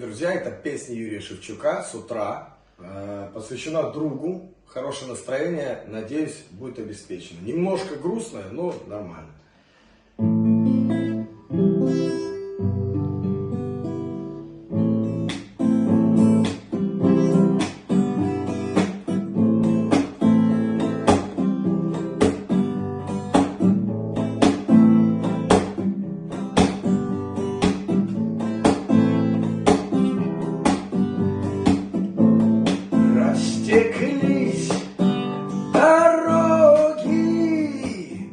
друзья, это песня Юрия Шевчука «С утра». Посвящена другу. Хорошее настроение, надеюсь, будет обеспечено. Немножко грустное, но нормально. Растеклись дороги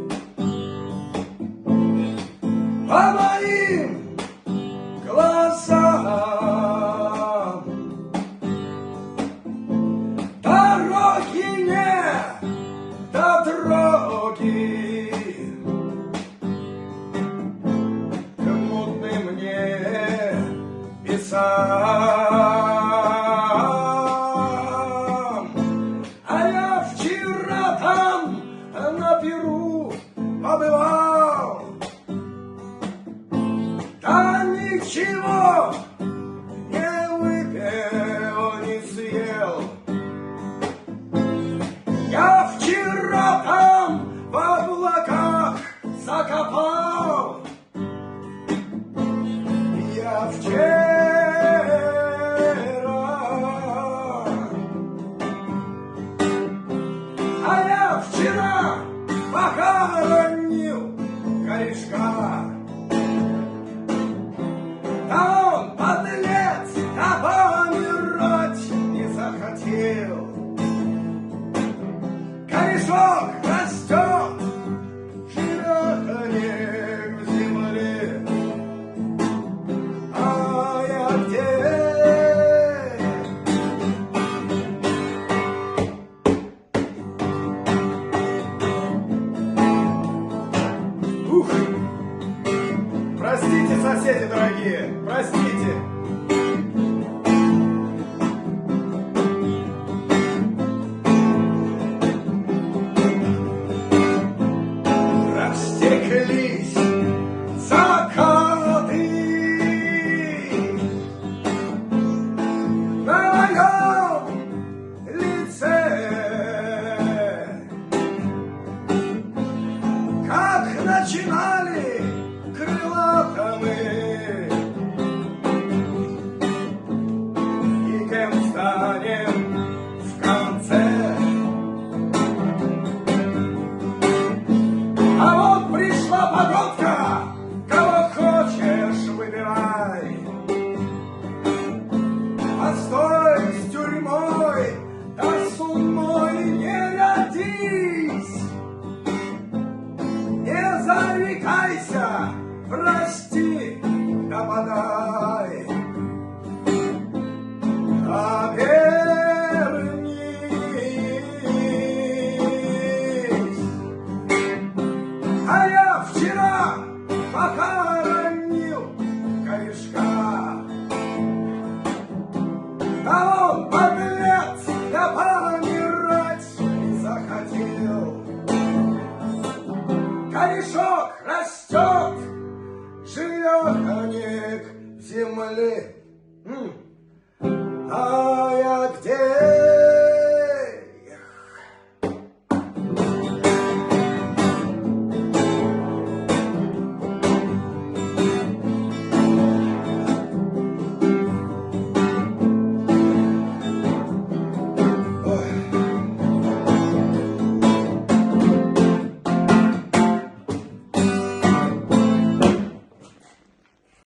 по моим глазам. Дороги не до дороги к мутным небесам. На Перу побывал, да ничего не выпил, не съел. Я вчера там в облаках закопал. Я вчера похоронил корешка. Да он, подлец, да помирать не захотел. Корешок растет, живет не в земле, а я где? Простите, соседи дорогие, простите. Растеклись закаты на моем лице, как начинали крылатые, и кем станем в конце. А вот пришла погодка, кого хочешь выбирай. Постой с тюрьмой, да с умой не родись. Не зарекайся, прости, да подай. Обернись. А я вчера похоронил корешка. Да он, подлец, да помирать не захотел. Корешок растет, живет конек в земле.